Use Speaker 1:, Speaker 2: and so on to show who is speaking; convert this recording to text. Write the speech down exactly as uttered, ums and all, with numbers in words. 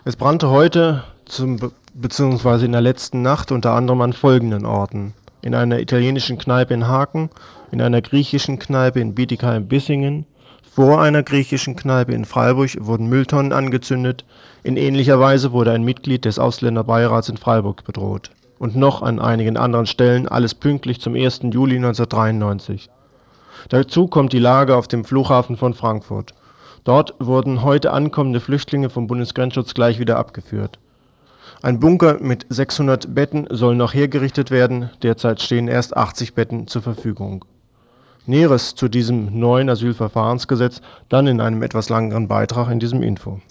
Speaker 1: Es brannte heute zum, bzw. in der letzten Nacht unter anderem an folgenden Orten: in einer italienischen Kneipe in Haken, in einer griechischen Kneipe in Bietigheim-Bissingen, vor einer griechischen Kneipe in Freiburg wurden Mülltonnen angezündet, in ähnlicher Weise wurde ein Mitglied des Ausländerbeirats in Freiburg bedroht. Und noch an einigen anderen Stellen, alles pünktlich zum ersten Juli neunzehnhundertdreiundneunzig. Dazu kommt die Lage auf dem Flughafen von Frankfurt. Dort wurden heute ankommende Flüchtlinge vom Bundesgrenzschutz gleich wieder abgeführt. Ein Bunker mit sechshundert Betten soll noch hergerichtet werden, derzeit stehen erst achtzig Betten zur Verfügung. Näheres zu diesem neuen Asylverfahrensgesetz dann in einem etwas längeren Beitrag in diesem Info.